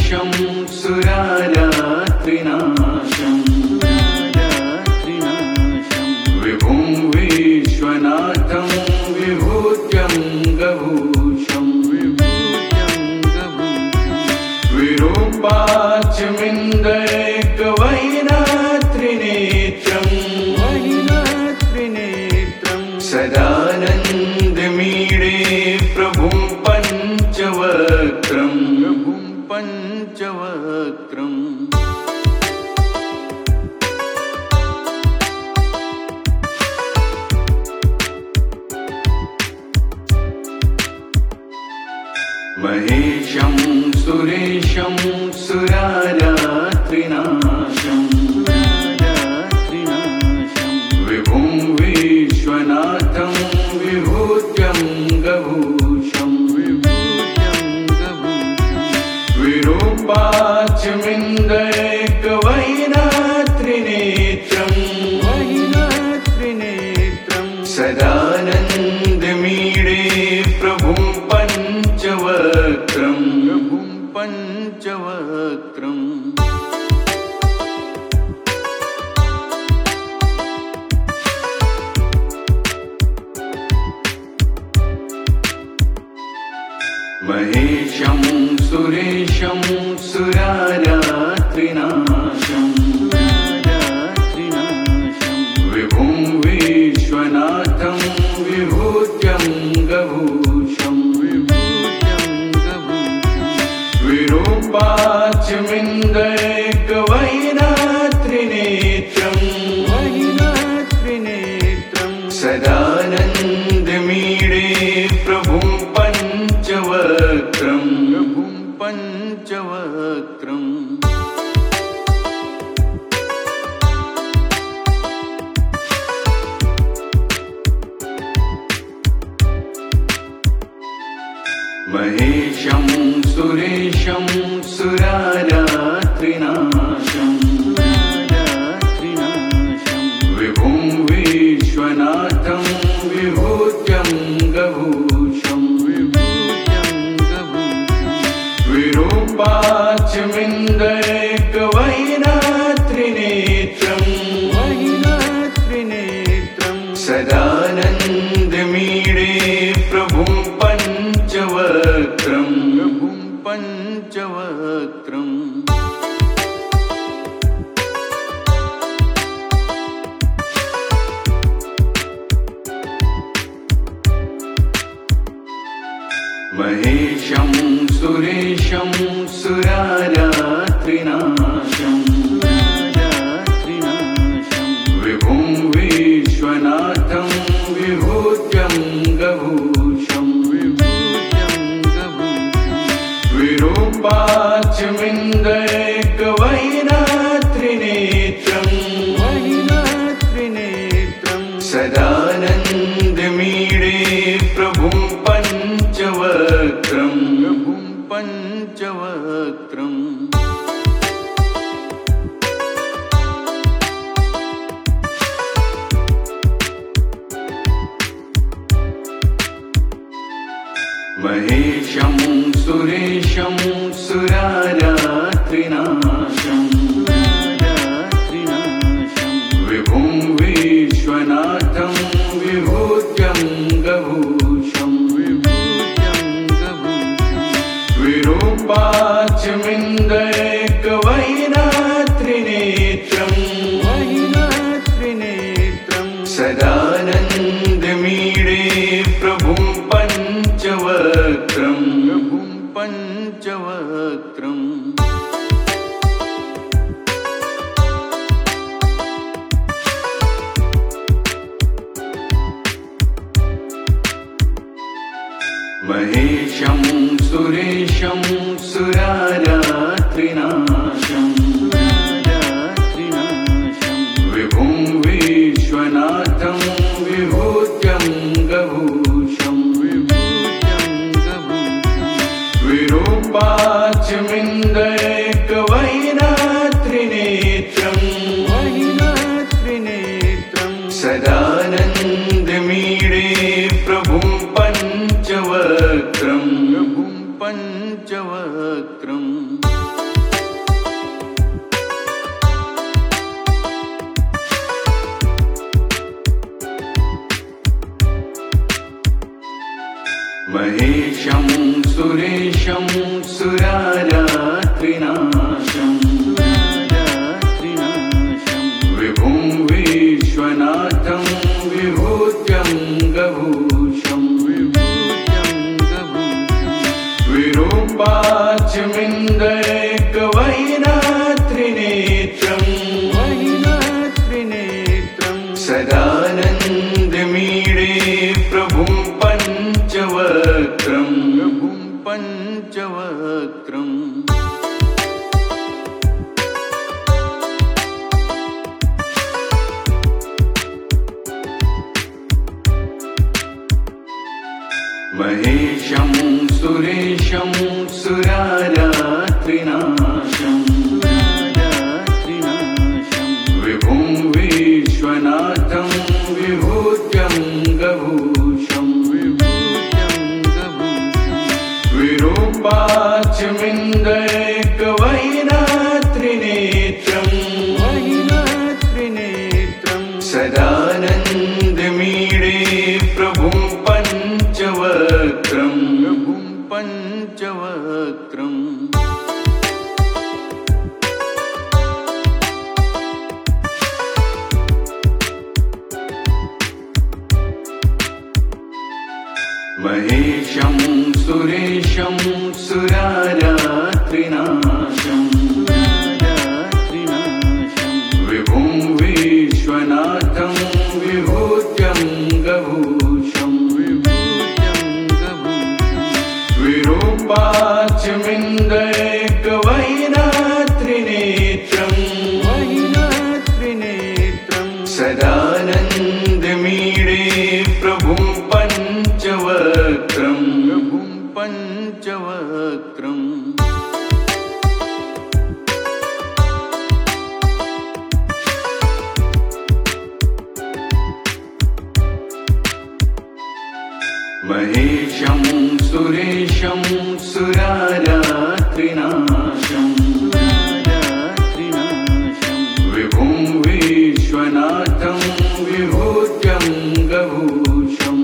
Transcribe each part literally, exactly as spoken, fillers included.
सुरेशं सुरारात्रिनाशं विभुं विश्वनाथं विभूत्यङ्गभूषं विरूपाच्यमिन्दैकवैनात्रिनेत्रं सदानन्दमीडे प्रभुं पञ्चवक्त्रं पञ्चवक्त्रम् महेशं सुरेशं सुरारात्रिनाशं विभुं विश्वनाथं विभूत्यङ्गभूषं विरूपाच्यमिन्दैकवैनात्रिनेत्रं सदानन्दमीडे प्रभुं पञ्चवक्त्रं पञ्चवक्त्रम् महेशं सुरेशं सुरारात्रिनाशं विभुं विश्वनाथं विभूत्यङ्गभूषं विरूपाच्यमिन्दैकवैनात्रिनेत्रं सदानन्दमीडे प्रभुं पञ्चवक्त्रं पञ्चवक्त्रम् महेशं सुरेशं सुरारात्रिनाशं विभुं विश्वनाथं विभूत्यङ्गभूषं विरूपाच्यमिन्दैकवैनात्रिनेत्रं सदानन्दमीडे प्रभुं पञ्चवक्त्रं पञ्चवक्त्रम् महेशं सुरेशं सुरारात्रिनाशं विभुं विश्वनाथं विभूत्यङ्गभूषं विरूपाच्यमिन्दैकवैनात्रिनेत्रं सदानन्दमीडे प्रभुं पञ्चवक्त्रं पञ्चवक्त्रम् महेशं सुरेशं सुरारात्रिनाशं विभुं विश्वनाथं विभूत्यङ्गभूषं विरूपाच्यमिन्दैकवैनात्रिनेत्रं सदानन्दमीडे प्रभुं पञ्चवक्त्रं पञ्चवक्त्रम् महेशं सुरेशं सुरारात्रिनाशं विभुं विश्वनाथं विभूत्यङ्गभूषं विरूपाच्यमिन्दैकवैनात्रिनेत्रं सदानन्दमीडे प्रभुं पञ्चवक्त्रं पञ्चवक्त्रम्। विरूपाचमिन्दैकवैनात्रिनेत्रम् वैनात्रिनेत्रम् सदानन्दमीडे प्रभुं पञ्चवक्त्रम् प्रभुं पञ्चवक्त्रम् महेशं सुरेशं सुरारात्रिनाशम् विभुं विश्वनाथं विभूत्यङ्गभूषम् विरूपाचमिन्दैकवैनात्रिनेत्रम् सदानन्दमीडे प्रभुं पञ्चवक्त्रम् प्रभुं पञ्चवक्त्रम् महेशं सुरेशं सुरारात्रिनाशम् विभुं विश्वनाथं विभूत्यङ्गभूषम् विरूपाचमिन्दैकवैनात्रिनेत्रम् सदानन्दमीडे प्रभुं पञ्चवक्त्रम् प्रभुं पञ्चवक्त्रम् महेशं सुरेशं सुरारात्रिनाशम् विभुं विश्वनाथं विभूत्यङ्गभूषम्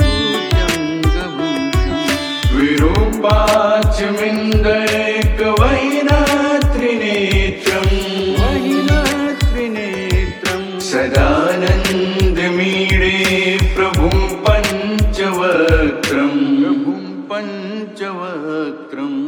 विरूपाचमिन्दैकवैनात्रिनेत्रम् सदानन्दमीडे प्रभुं पञ्चवक्त्रम् प्रभुं पञ्चवक्त्रम्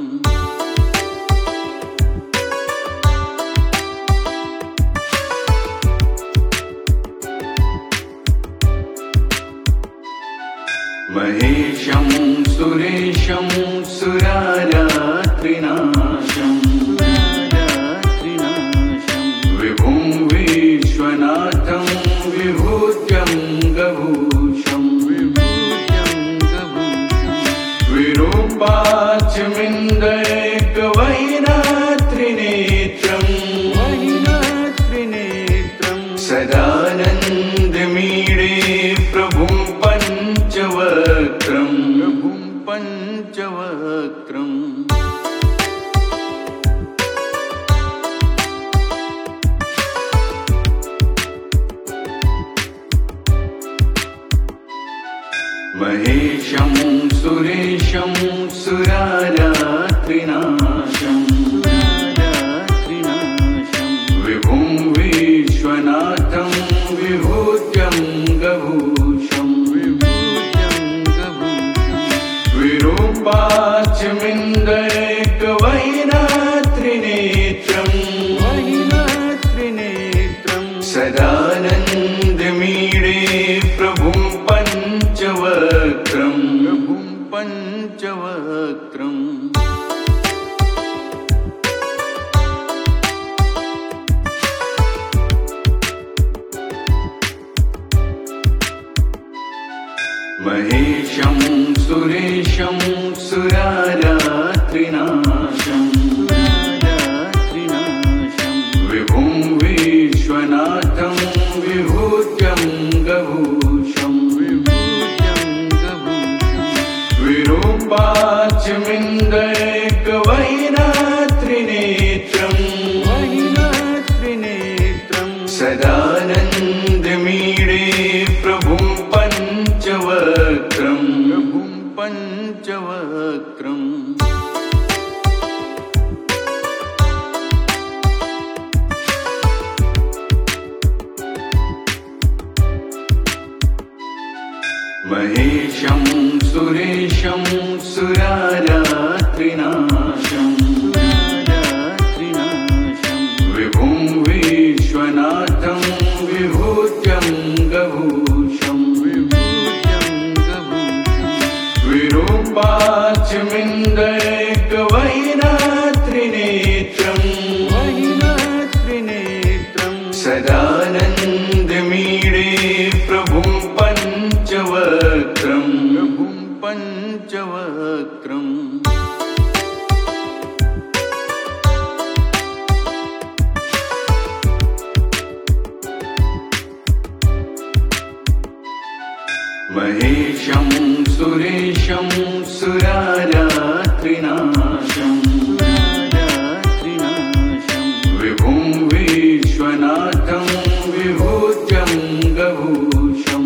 महेशं सुरेशं सुरारात्रिनाशम् विभुं विश्वनाथं विभूत्यङ्गभूषम् विरूपाचमिन्दैकवैनात्रिनेत्रम् सदानन्दमीडे प्रभुं पञ्चवक्त्रम् प्रभुं पञ्चवक्त्रम् महेशं सुरेशं सुरारात्रिनाशम् विभुं विश्वनाथं विभूत्यङ्गभूषम् विरूपाचमिन्दैकवैनात्रिनेत्रम् सदानन्दमीडे प्रभुं पञ्चवक्त्रम् प्रभुं पञ्चवक्त्रम् महेशं सुरेशं सुरारात्रिनाशम् विभुं विश्वनाथं विभूत्यङ्गभूषम् विरूपाचमिन्दैकवैनात्रिनेत्रम् सदानन्दमीडे प्रभुं पञ्चवक्त्रम् प्रभुं पञ्चवक्त्रम् महेशं सुरेशं सुरारात्रिनाशम् सदानन्दमीडे प्रभुं पञ्चवक्त्रम् प्रभुं पञ्चवक्त्रम् महेशं सुरेशं सुरारात्रिनाशं विभुं विश्वनाथं विभूत्यं गभूषं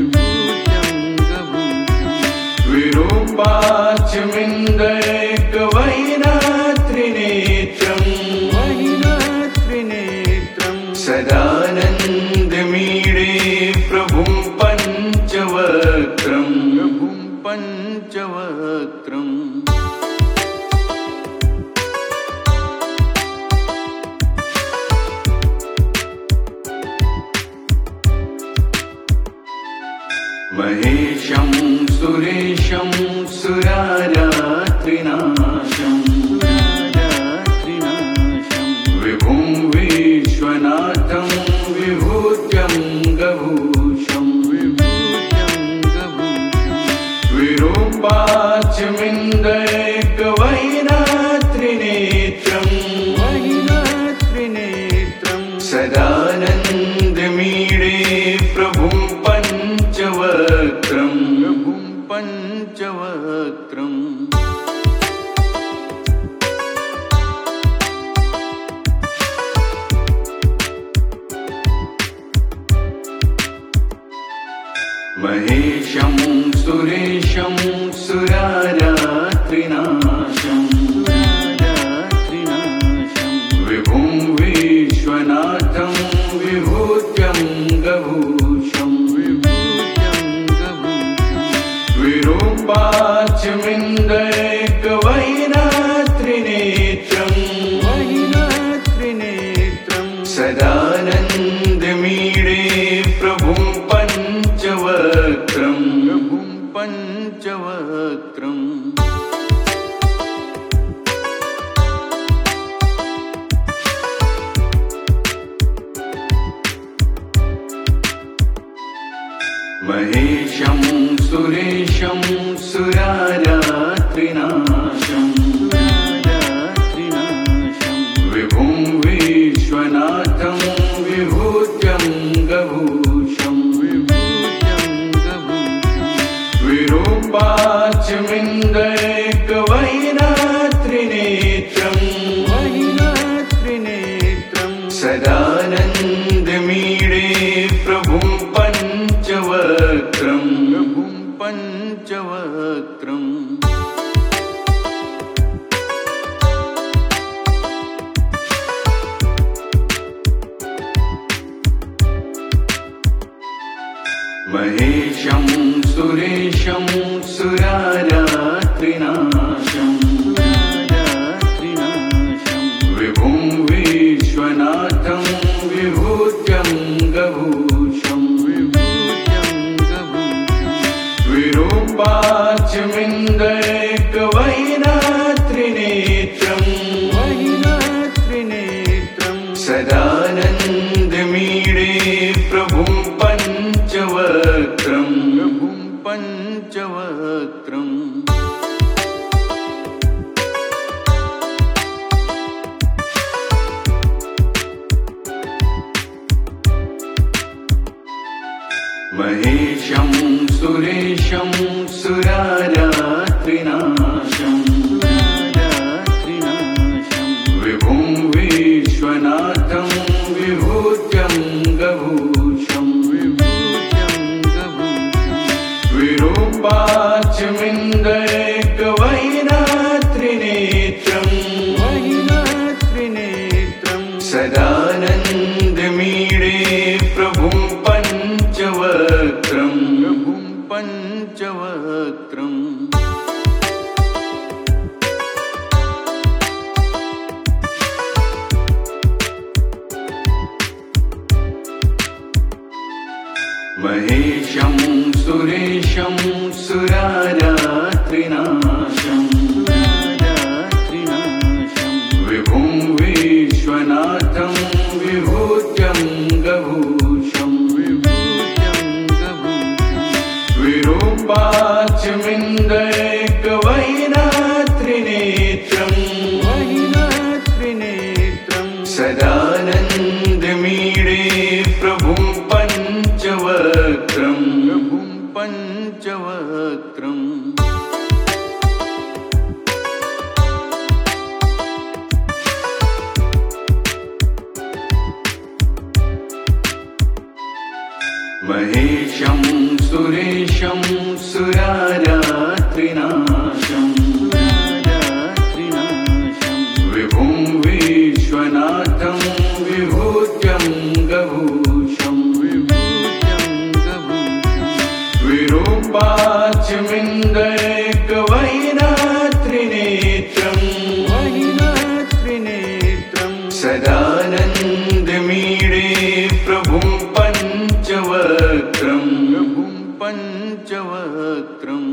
विरूपाच्यमिन्दैकवैरात्रिनेत्रं सदानन्दमीडे प्रभुं पञ्चवक्त्रम् प्रभुं पञ्चवक्त्रम् महेशं सुरेशं सुरारात्रिनाशं विभुं विश्वनाथं विभूत्यं गभूषं विरूपाच्यमिन्दैकवैरात्रिनेत्रं सदानन्दमीडे प्रभुं पञ्चवक्त्रम् प्रभुं पञ्चवक्त्रम् महेशं सुरेशं सुरारात्रिनाशं विभुं विश्वनाथं विभूत्यं गभूषं विरूपाच्यमिन्दैकवैरात्रिनेत्रं सदानन्दमीडे प्रभुं पञ्चवक्त्रम् प्रभुं पञ्चवक्त्रम् महेशं सुरेशं सुरारात्रिनाशं विभुं विश्वनाथं विभूत्यं गभूषं विरूपाच्यमिन्दैकवैरात्रिनेत्रं सदानन्दमीडे प्रभुं पञ्चवक्त्रम् प्रभुं पञ्चवक्त्रम् महेशं सुरेशं सुरारात्रिनाशं विभुं विश्वनाथं विभूत्यं गभूषं विरूपाच्यमिन्दैकवैरात्रिनेत्रं सदानन्दमीडे प्रभुं पञ्चवक्त्रम् प्रभुं पञ्चवक्त्रम् महेशं सुरेशं सुरारात्रिनाशं विभुं विश्वनाथं विभूत्यं गभूषं विरूपाच्यमिन्दैकवैरात्रिनेत्रं सदानन्दमीडे प्रभुं पञ्चवक्त्रम् प्रभुं पञ्चवक्त्रम् महेशं सुरेशं सुरारात्रिनाशं विभुं विश्वनाथं विभूत्यं सदानन्दमीडे प्रभुं पञ्चवक्त्रं प्रभुं पञ्चवक्त्रम् महेशं सुरेशं सुरारात्रिनाशं विभुं विश्वनाथं विभूत्यङ्गभूषं विरूपाच्यमिन्दैकवैनात्रिनेत्रं सदानन्दमीडे प्रभुं पञ्चवक्त्रं प्रभुं पञ्चवक्त्रम्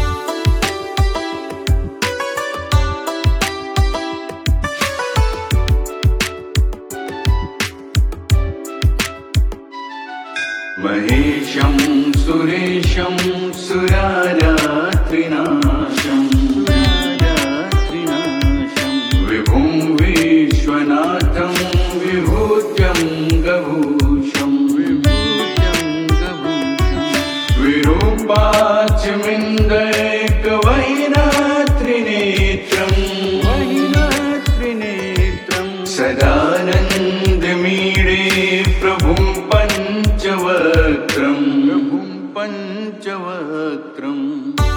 महेशं सुरेशं सुरारात्रिनाशं विभुं विश्वनाथं विभूत्यङ्गभूषं विरूपाच्यमिन्दैकवैनात्रिनेत्रं सदानन्दमीडे प्रभुं पञ्चवक्त्रं प्रभुं पञ्चवक्त्रम्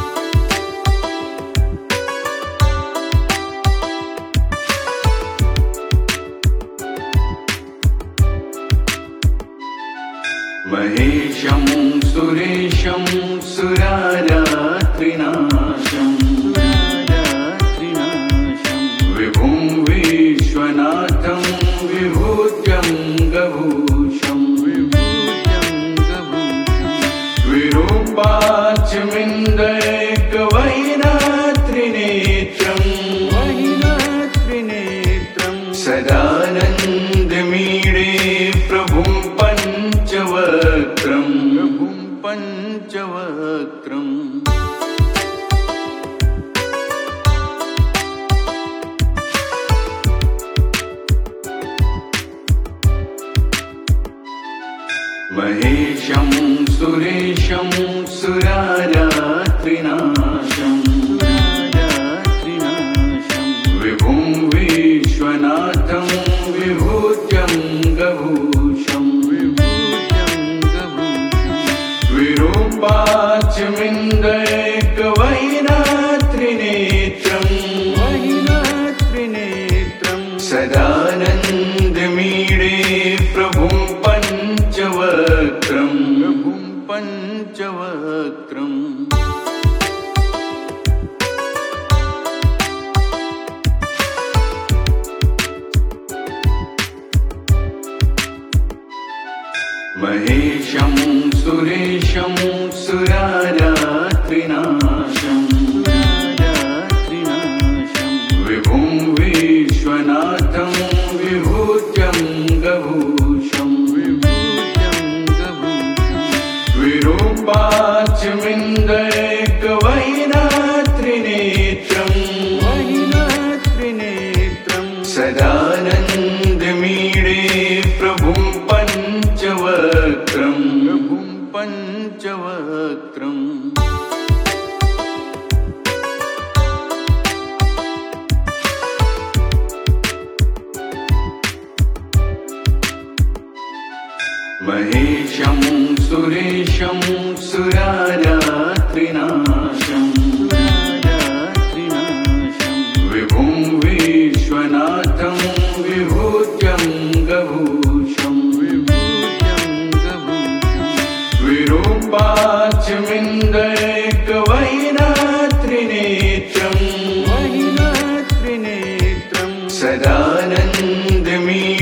महेशं सुरेशं सुरारात्रिनाशं विभुं विश्वनाथं विभूत्यङ्गभूषं विरूपाच्यमिन्दैकवैनात्रिनेत्रं सदानन्दमीडे प्रभुं पञ्चवक्त्रं प्रभुं पञ्चवक्त्रम् महेशं सुरेशं सुरारात्रिनाशं विभुं विश्वनाथं विभूत्यङ्गभूषं विरूपाच्यमिन्दैकवैनात्रिनेत्रं सदानन्दमीडे प्रभुं पञ्चवक्त्रं प्रभुं पञ्चवक्त्रम् महेशं सुरेशं सुरारात्रिनाशं विभुं विश्वनाथं विभूत्यङ्गभूषं विरूपाच्यमिन्दैकवैनात्रिनेत्रं सदानन्दमीडे प्रभुं पञ्चवक्त्रं प्रभुं पञ्चवक्त्रम् महेशं सुरेशं सुरारात्रिनाशं विभुं विश्वनाथं विभूत्यङ्गभूषं विरूपाच्यमिन्दैकवैनात्रिनेत्रं सदानन्दमीडे